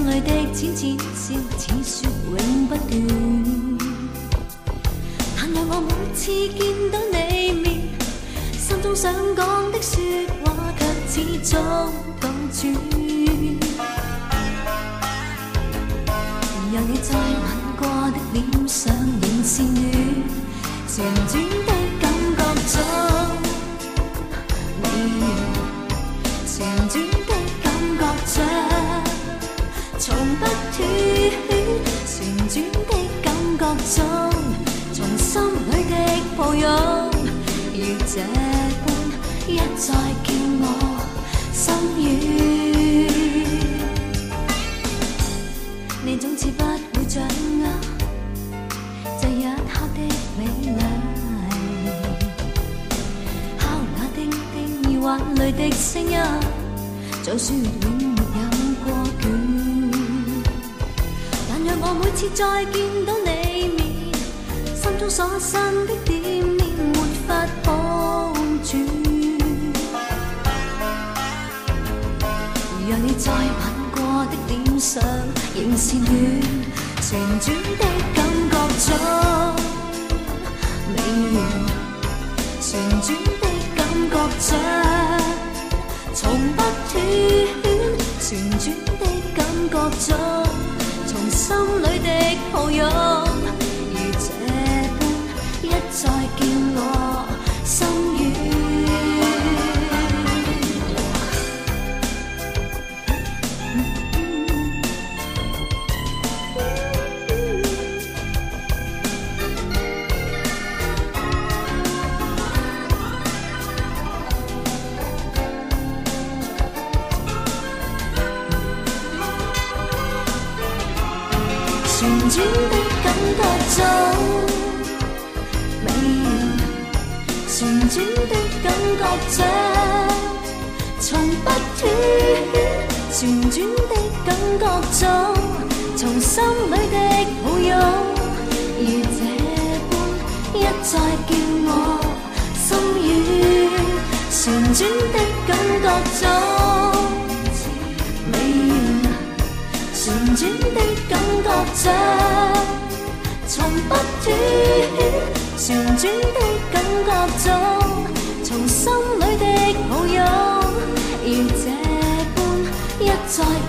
里的淺淺笑，似說永不斷。但讓我每次見到你面，心中想講的説話，卻始終倒轉。讓你再吻過的臉上，仍是暖，旋轉的感覺中，你旋轉的感覺着，從不斷，旋轉的感覺中，從心裏的抱擁，如這般一再叫我心軟。你總似不會掌握這一刻的美麗，敲那叮叮耳環裏的聲音，早說永沒有過倦。但讓我每次再見到你面，心中所生的點念沒法抱住。讓你再吻過的臉上，仍是暖，旋轉的感覺中，美元旋轉的感覺着，從不斷，旋轉的感覺中，從心裏的抱擁，如這般一再叫我心軟。旋轉的感覺中，美元旋轉的感覺着，從不斷，旋轉的感覺中，從心裏的抱擁，如這般一再叫我心軟。旋轉的感覺中，美元旋轉的感覺着，從不斷，旋轉的感覺中，從心裏的抱擁，如這般一再